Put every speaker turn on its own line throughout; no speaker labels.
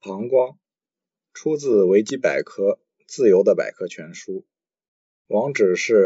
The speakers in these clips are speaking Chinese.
膀胱出自维基百科自由的百科全书，网址是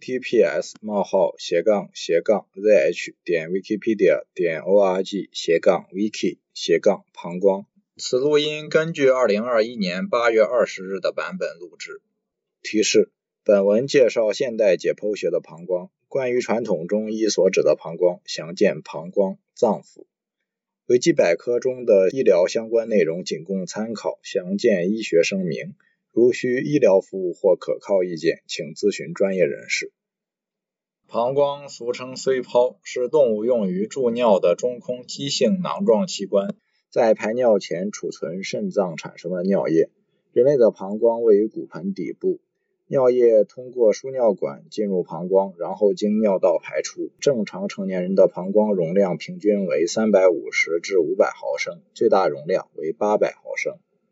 https://zh.wikipedia.org/wiki/ 膀此录音根据2021年8月20日的版本录制。提示：本文介绍现代解剖学的膀胱，关于传统中医所指的膀胱，详见膀胱、脏腑。维基百科中的医疗相关内容仅供参考，详见医学声明。如需医疗服务或可靠意见，请咨询专业人士。膀胱俗称髓泡，是动物用于注尿的中空畸形囊状器官，在排尿前储存肾脏产生的尿液。人类的膀胱位于骨盆底部，尿液通过输尿管进入膀胱，然后经尿道排出。正常成年人的膀胱容量平均为350至500毫升，最大容量为800毫升。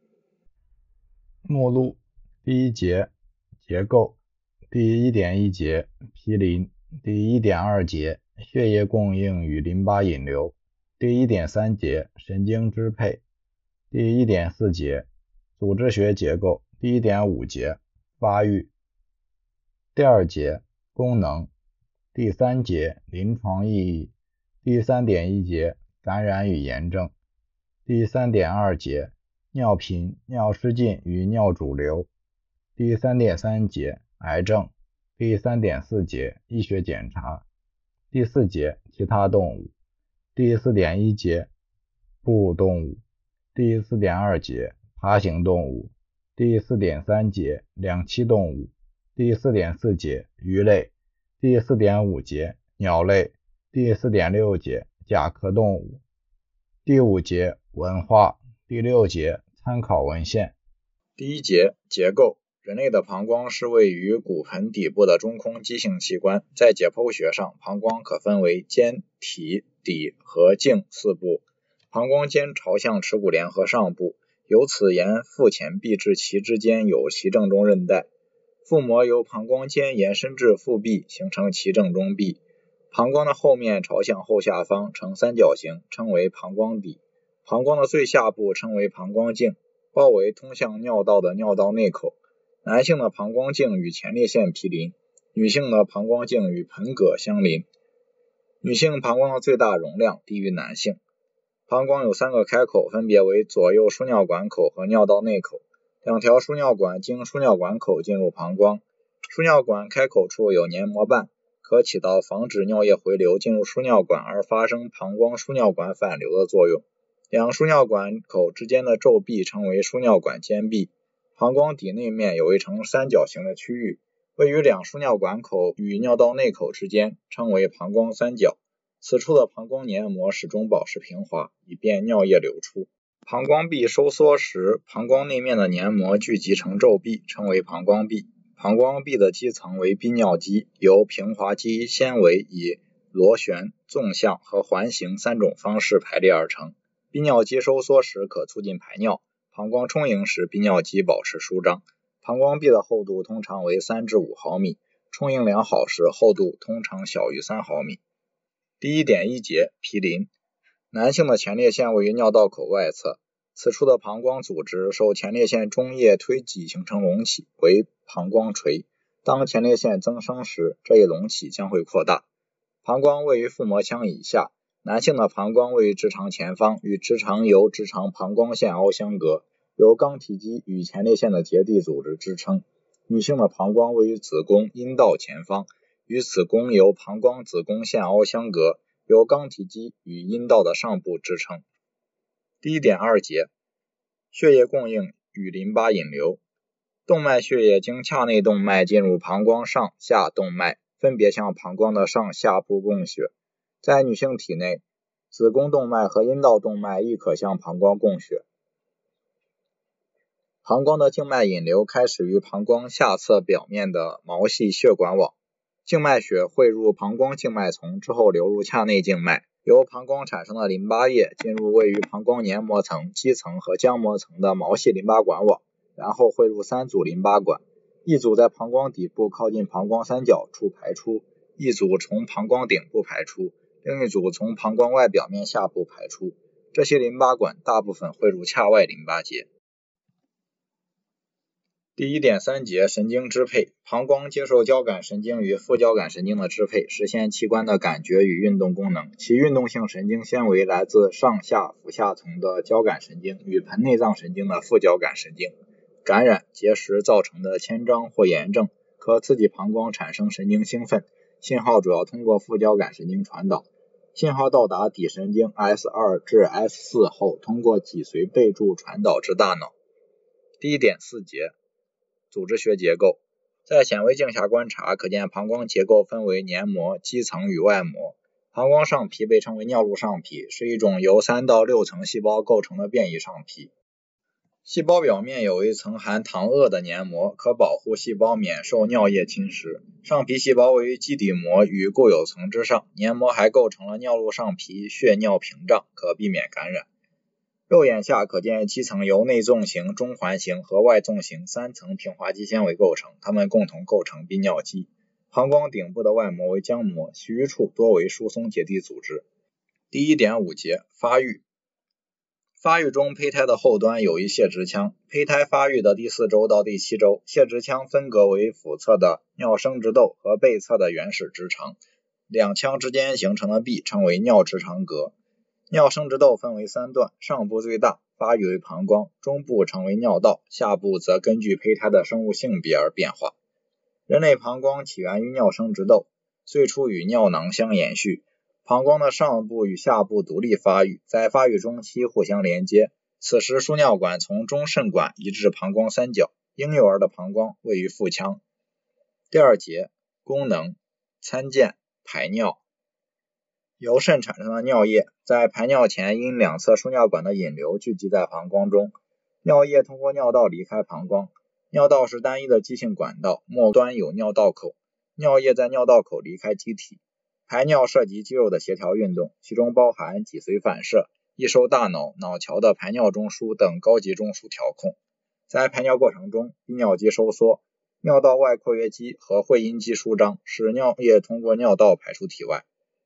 目录：第一节结构，第 1.1 节毗邻，第 1.2 节血液供应与淋巴引流，第 1.3 节神经支配，第 1.4 节组织学结构，第 1.5 节发育，第2节功能，第3节临床意义，第 3.1 节感染与炎症，第 3.2 节尿频、尿失禁与尿主流，第 3.3 节癌症，第 3.4 节医学检查，第4节其他动物，第 4.1 节哺乳动物，第 4.2 节爬行动物，第 4.3 节两栖动物，第 4.4 节鱼类，第 4.5 节鸟类，第 4.6 节甲壳动物，第5节文化，第6节参考文献。
第一节结构，人类的膀胱是位于骨盆底部的中空畸形器官，在解剖学上，膀胱可分为间、体、底和茎4部。膀胱间朝向耻骨联合上部，由此沿腹前壁至脐之间有脐正中韧带，腹膜由膀胱间延伸至腹壁，形成脐正中壁。膀胱的后面朝向后下方呈三角形，称为膀胱底。膀胱的最下部称为膀胱茎，包围通向尿道的尿道内口。男性的膀胱茎与前列腺毗邻，女性的膀胱茎与盆膈相邻。女性膀胱的最大容量低于男性。膀胱有3个开口，分别为左右输尿管口和尿道内口。2条输尿管经输尿管口进入膀胱。输尿管开口处有黏膜瓣，可起到防止尿液回流进入输尿管而发生膀胱输尿管反流的作用。两输尿管口之间的皱壁称为输尿管间壁。膀胱底内面有一呈三角形的区域，位于两输尿管口与尿道内口之间，称为膀胱三角。此处的膀胱黏膜始终保持平滑，以便尿液流出。膀胱壁收缩时，膀胱内面的黏膜聚集成皱壁，称为膀胱壁。膀胱壁的基层为泌尿肌，由平滑肌纤维以螺旋、纵向和环形3种方式排列而成。泌尿肌收缩时可促进排尿，膀胱充盈时泌尿肌保持舒张。膀胱壁的厚度通常为3至5毫米，充盈良好时厚度通常小于3毫米。第 1.1 节毗邻，男性的前列腺位于尿道口外侧，此处的膀胱组织受前列腺中叶推挤形成隆起，为膀胱垂。当前列腺增生时，这一隆起将会扩大。膀胱位于腹膜腔以下，男性的膀胱位于直肠前方，与直肠由直肠膀胱腺凹相隔，由肛体肌与前列腺的结缔组织支撑。女性的膀胱位于子宫阴道前方，与子宫由膀胱子宫腺凹相隔，由肛体肌与阴道的上部支撑。第 1.2 节血液供应与淋巴引流，动脉血液经髂内动脉进入膀胱上下动脉，分别向膀胱的上下部供血。在女性体内，子宫动脉和阴道动脉亦可向膀胱供血。膀胱的静脉引流开始于膀胱下侧表面的毛细血管网，静脉血汇入膀胱静脉丛之后流入髂内静脉，由膀胱产生的淋巴液进入位于膀胱黏膜层、肌层和浆膜层的毛细淋巴管网，然后汇入3组淋巴管，一组在膀胱底部靠近膀胱三角处排出，一组从膀胱顶部排出，另一组从膀胱外表面下部排出。 这些淋巴管大部分汇入髂外淋巴结。第 1.3 节神经支配，膀胱接受交感神经与副交感神经的支配，实现器官的感觉与运动功能。其运动性神经纤维来自上下腹下层的交感神经与盆内脏神经的副交感神经。感染、结石造成的牵张或炎症可刺激膀胱产生神经兴奋，信号主要通过副交感神经传导。信号到达底神经 S2 至 S4 后，通过脊髓背柱传导至大脑。第 1.4 节组织学结构，在显微镜下观察，可见膀胱结构分为黏膜、基层与外膜。膀胱上皮被称为尿路上皮，是一种由3到6层细胞构成的变异上皮。细胞表面有一层含糖锷的黏膜，可保护细胞免受尿液侵蚀。上皮细胞位于基底膜与固有层之上，黏膜还构成了尿路上皮血尿屏障，可避免感染。肉眼下可见基层由内纵型、中环型和外纵型3层平滑肌纤维构成，它们共同构成泌尿肌。膀胱顶部的外膜为浆膜，其余处多为疏松结缔组织。第 1.5 节发育，发育中胚胎的后端有一泄殖腔，胚胎发育的第4周到第7周，泄殖腔分隔为腹侧的尿生殖窦和背侧的原始直肠，两腔之间形成的壁称为尿直肠隔。尿生殖窦分为3段，上部最大，发育为膀胱，中部成为尿道，下部则根据胚胎的生物性别而变化。人类膀胱起源于尿生殖窦，最初与尿囊相延续。膀胱的上部与下部独立发育，在发育中期互相连接，此时输尿管从中肾管移至膀胱三角，婴幼儿的膀胱位于腹腔。第2节功能，参见排尿。由肾产生的尿液在排尿前因两侧输尿管的引流聚集在膀胱中，尿液通过尿道离开膀胱。尿道是单一的基性管道，末端有尿道口，尿液在尿道口离开机体。排尿涉及肌肉的协调运动，其中包含脊髓反射、易受大脑、脑桥的排尿中枢等高级中枢调控。在排尿过程中，泌尿肌收缩，尿道外括约肌和会阴肌舒张，使尿液通过尿道排出体外。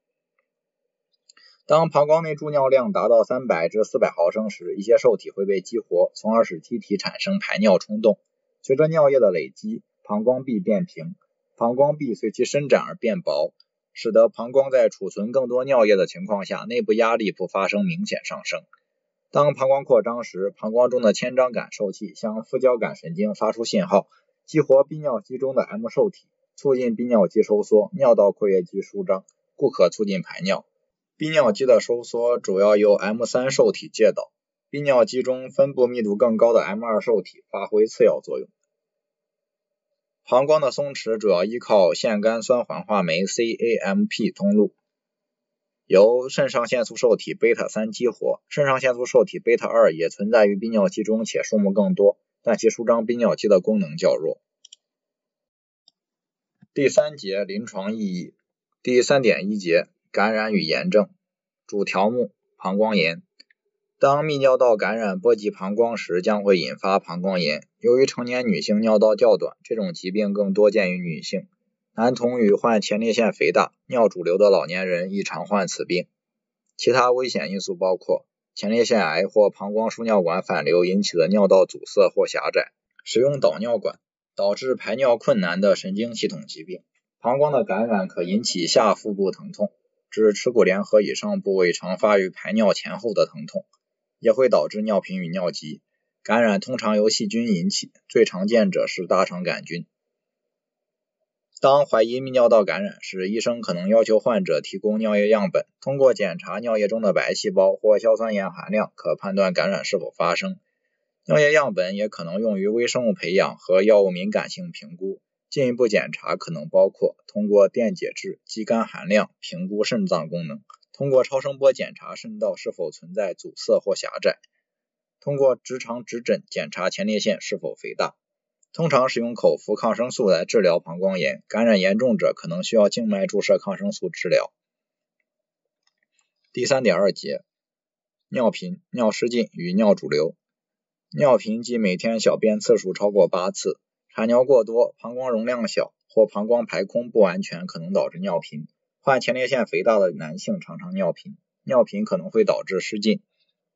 当膀胱内注尿量达到300至400毫升时，一些受体会被激活，从而使机体产生排尿冲动。随着尿液的累积，膀胱壁变平，膀胱壁随其伸展而变薄，使得膀胱在储存更多尿液的情况下，内部压力不发生明显上升。当膀胱扩张时，膀胱中的牵张感受器向副交感神经发出信号，激活泌尿肌中的 M 受体，促进泌尿肌收缩，尿道括约肌舒张，故可促进排尿。泌尿肌的收缩主要由 M3 受体介导，泌尿肌中分布密度更高的 M2 受体发挥次要作用。膀胱的松弛主要依靠腺苷酸环化酶 CAMP 通路，由肾上腺素受体 β3 激活。肾上腺素受体 β2 也存在于泌尿肌中，且数目更多，但其舒张泌尿肌的功能较弱。第3节临床意义。第 3.1 节感染与炎症，主条目膀胱炎。当泌尿道感染波及膀胱时，将会引发膀胱炎。由于成年女性尿道较短，这种疾病更多见于女性。男童与患前列腺肥大、尿主流的老年人易常患此病。其他危险因素包括前列腺癌或膀胱输尿管反流引起的尿道阻塞或狭窄，使用导尿管导致排尿困难的神经系统疾病。膀胱的感染可引起下腹部疼痛，指耻骨联合以上部位常发于排尿前后的疼痛，也会导致尿频与尿急。感染通常由细菌引起，最常见者是大肠杆菌。当怀疑泌尿道感染时，医生可能要求患者提供尿液样本，通过检查尿液中的白细胞或硝酸盐含量，可判断感染是否发生。尿液样本也可能用于微生物培养和药物敏感性评估。进一步检查可能包括通过电解质、肌酐含量评估肾脏功能，通过超声波检查肾道是否存在阻塞或狭窄，通过直肠指诊检查前列腺是否肥大。通常使用口服抗生素来治疗膀胱炎，感染严重者可能需要静脉注射抗生素治疗。第 3.2 节尿频、尿失禁与尿主流。尿频即每天小便次数超过8次，产尿过多、膀胱容量小或膀胱排空不完全可能导致尿频。患前列腺肥大的男性常常尿频，尿频可能会导致失禁。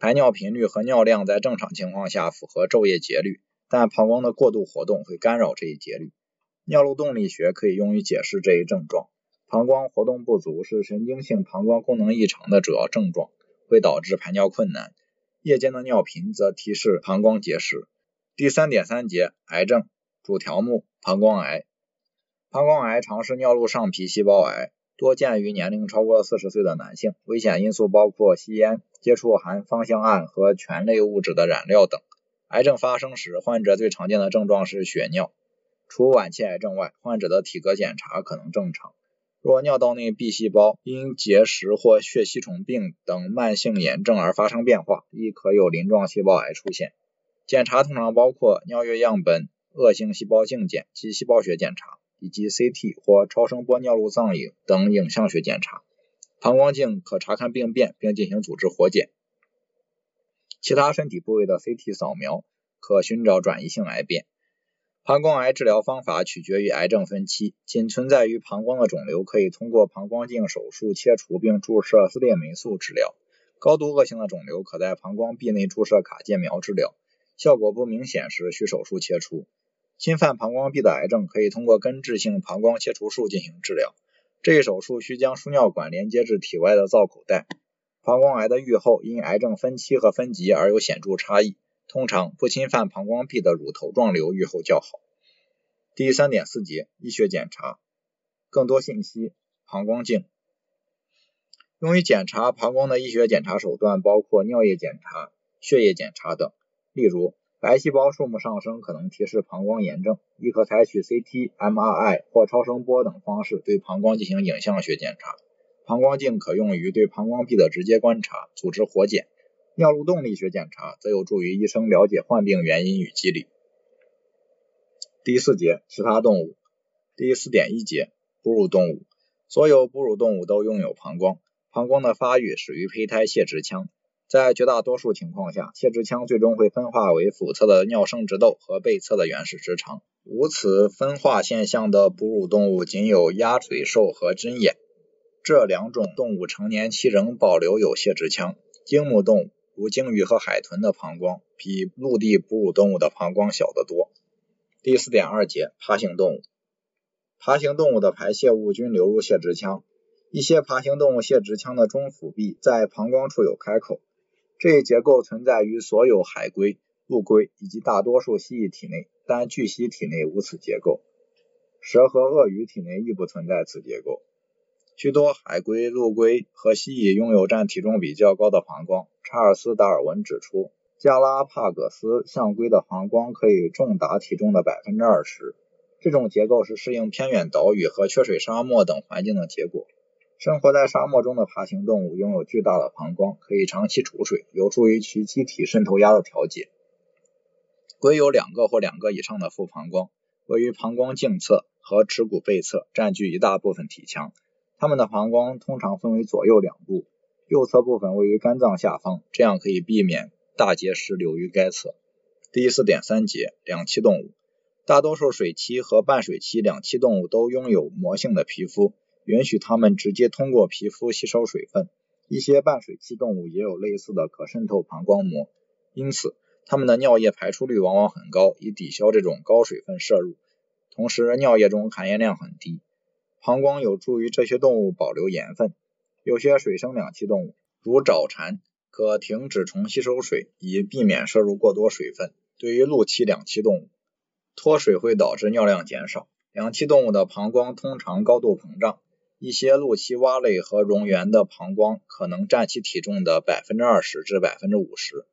排尿频率和尿量在正常情况下符合昼夜节律，但膀胱的过度活动会干扰这一节律。尿路动力学可以用于解释这一症状。膀胱活动不足是神经性膀胱功能异常的主要症状，会导致排尿困难。夜间的尿频则提示膀胱结石。第 3.3 节癌症主条目膀胱癌。膀胱癌常是尿路上皮细胞癌，多见于年龄超过40岁的男性，危险因素包括吸烟、接触含芳香胺和醛类物质的染料等。癌症发生时，患者最常见的症状是血尿。除晚期癌症外，患者的体格检查可能正常。若尿道内 B 细胞因结石或血吸虫病等慢性炎症而发生变化，亦可有鳞状细胞癌出现。检查通常包括尿液样本恶性细胞镜检及细胞学检查，以及 CT 或超声波尿路造影等影像学检查。膀胱镜可查看病变并进行组织活检。其他身体部位的 CT 扫描可寻找转移性癌变。膀胱癌治疗方法取决于癌症分期，仅存在于膀胱的肿瘤可以通过膀胱镜手术切除并注射丝裂霉素治疗。高度恶性的肿瘤可在膀胱壁内注射卡介苗治疗，效果不明显时需手术切除。侵犯膀胱壁的癌症可以通过根治性膀胱切除术进行治疗，这一手术需将输尿管连接至体外的造口袋。膀胱癌的预后因癌症分期和分级而有显著差异，通常不侵犯膀胱壁的乳头状瘤预后较好。第 3.4 节医学检查。更多信息膀胱镜。用于检查膀胱的医学检查手段包括尿液检查、血液检查等。例如白细胞数目上升可能提示膀胱炎症，亦可采取 CT、MRI 或超声波等方式对膀胱进行影像学检查。膀胱镜可用于对膀胱壁的直接观察、组织活检。尿路动力学检查则有助于医生了解患病原因与机理。第4节其他动物。第 4.1 节哺乳动物。所有哺乳动物都拥有膀胱，膀胱的发育始于胚胎泄殖腔。在绝大多数情况下，泄殖腔最终会分化为腹侧的尿生殖窦和背侧的原始直肠。无此分化现象的哺乳动物仅有鸭嘴兽和针眼。这两种动物成年期仍保留有泄殖腔。鲸目动物如鲸鱼和海豚的膀胱比陆地哺乳动物的膀胱小得多。第 4.2 节爬行动物。爬行动物的排泄物均流入泄殖腔，一些爬行动物泄殖腔的中腹壁在膀胱处有开口，这一结构存在于所有海龟、陆龟以及大多数蜥蜴体内，但巨蜥体内无此结构。蛇和鳄鱼体内亦不存在此结构。许多海龟、陆龟和蜥蜴拥有占体重比较高的膀胱。查尔斯·达尔文指出，加拉帕戈斯象龟的膀胱可以重达体重的 20%。这种结构是适应偏远岛屿和缺水沙漠等环境的结果。生活在沙漠中的爬行动物拥有巨大的膀胱，可以长期储水，有助于其机体渗透压的调节。龟有2个或2个以上的副膀胱，位于膀胱颈侧和耻骨背侧，占据一大部分体腔。它们的膀胱通常分为左右两部，右侧部分位于肝脏下方，这样可以避免大结石流于该侧。第 4.3 节两栖动物。大多数水栖和半水栖两栖动物都拥有膜性的皮肤，允许它们直接通过皮肤吸收水分。一些半水栖动物也有类似的可渗透膀胱膜，因此它们的尿液排出率往往很高，以抵消这种高水分摄入。同时尿液中含盐量很低。膀胱有助于这些动物保留盐分。有些水生两栖动物，如沼蝉，可停止重吸收水，以避免摄入过多水分。对于陆栖两栖动物，脱水会导致尿量减少。两栖动物的膀胱通常高度膨胀，一些陆栖蛙类和蝾螈的膀胱可能占其体重的 20% 至 50%。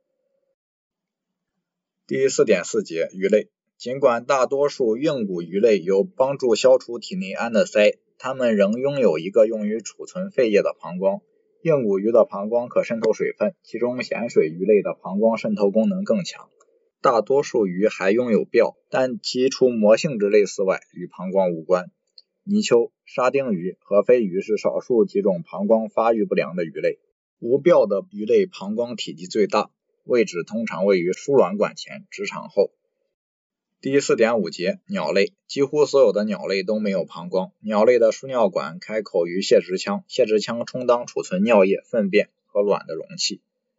第 4.4 节鱼类。尽管大多数硬骨鱼类有帮助消除体内氨的鳃，它们仍拥有一个用于储存废液的膀胱。硬骨鱼的膀胱可渗透水分，其中咸水鱼类的膀胱渗透功能更强。大多数鱼还拥有鳔，但其除膜性质类似外，与膀胱无关。泥鳅、沙丁鱼和飞鱼是少数几种膀胱发育不良的鱼类。无鳔的鱼类膀胱体积最大，位置通常位于输卵管前，直肠后。第 4.5 节鸟类。几乎所有的鸟类都没有膀胱。鸟类的输尿管开口于泄殖腔，泄殖腔充当储存尿液、粪便和卵的容器。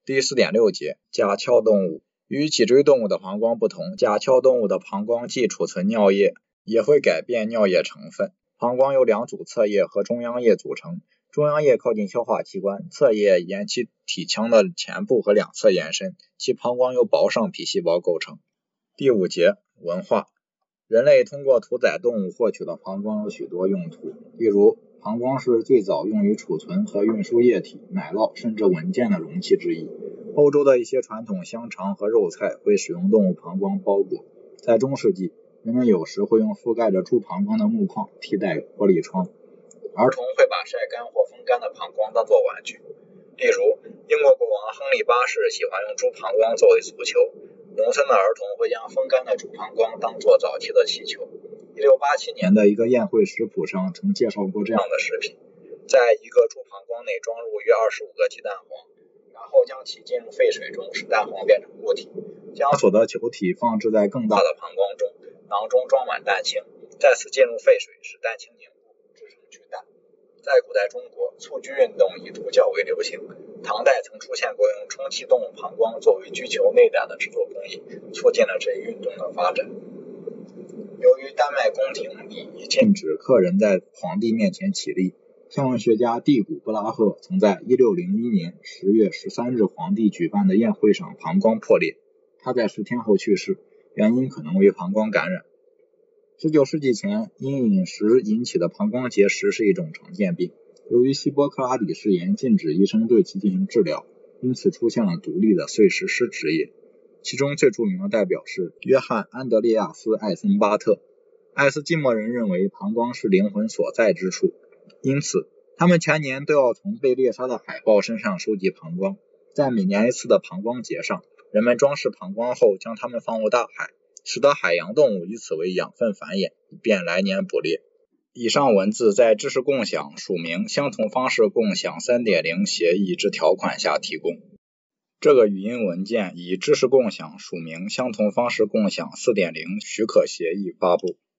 第 4.6 节甲壳动物。与脊椎动物的膀胱不同，甲壳动物的膀胱既储存尿液，也会改变尿液成分。膀胱由2组侧叶和中央叶组成，中央叶靠近消化器官，侧叶沿其体腔的前部和两侧延伸，其膀胱由薄上皮细胞构成。第5节文化。人类通过屠宰动物获取的膀胱有许多用途，例如膀胱是最早用于储存和运输液体、奶酪甚至文件的容器之一。欧洲的一些传统香肠和肉菜会使用动物膀胱包裹。在中世纪，人们有时会用覆盖着猪膀胱的木框替代玻璃窗。儿童会把晒干或风干的膀胱当作玩具。例如，英国国王亨利8世喜欢用猪膀胱作为足球。农村的儿童会将风干的猪膀胱当作早期的气球。1687年的一个宴会食谱上曾介绍过这样的食品：在一个猪膀胱内装入约25个鸡蛋黄，然后将其浸入沸水中，使蛋黄变成固体，将所得球体放置在更大的膀胱中，囊中装满蛋清，再次浸入沸水，使蛋清凝固，制成巨蛋。在古代中国，蹴鞠运动一度较为流行。唐代曾出现过用充气动物膀胱作为鞠球内胆的制作工艺，促进了这一运动的发展。由于丹麦宫廷礼仪禁止客人在皇帝面前起立，天文学家蒂古布拉赫曾在1601年10月13日皇帝举办的宴会上膀胱破裂，他在10天后去世，原因可能为膀胱感染。19世纪前，因饮食引起的膀胱结石是一种常见病。由于希波克拉底誓言禁止医生对其进行治疗，因此出现了独立的碎石师职业。其中最著名的代表是约翰·安德烈亚斯·艾森巴特。爱斯基摩人认为膀胱是灵魂所在之处，因此他们全年都要从被猎杀的海豹身上收集膀胱。在每年一次的膀胱节上，人们装饰膀胱后将它们放入大海，使得海洋动物以此为养分繁衍，以便来年捕猎。以上文字在知识共享署名相同方式共享 3.0 协议之条款下提供。这个语音文件以知识共享署名相同方式共享 4.0 许可协议发布。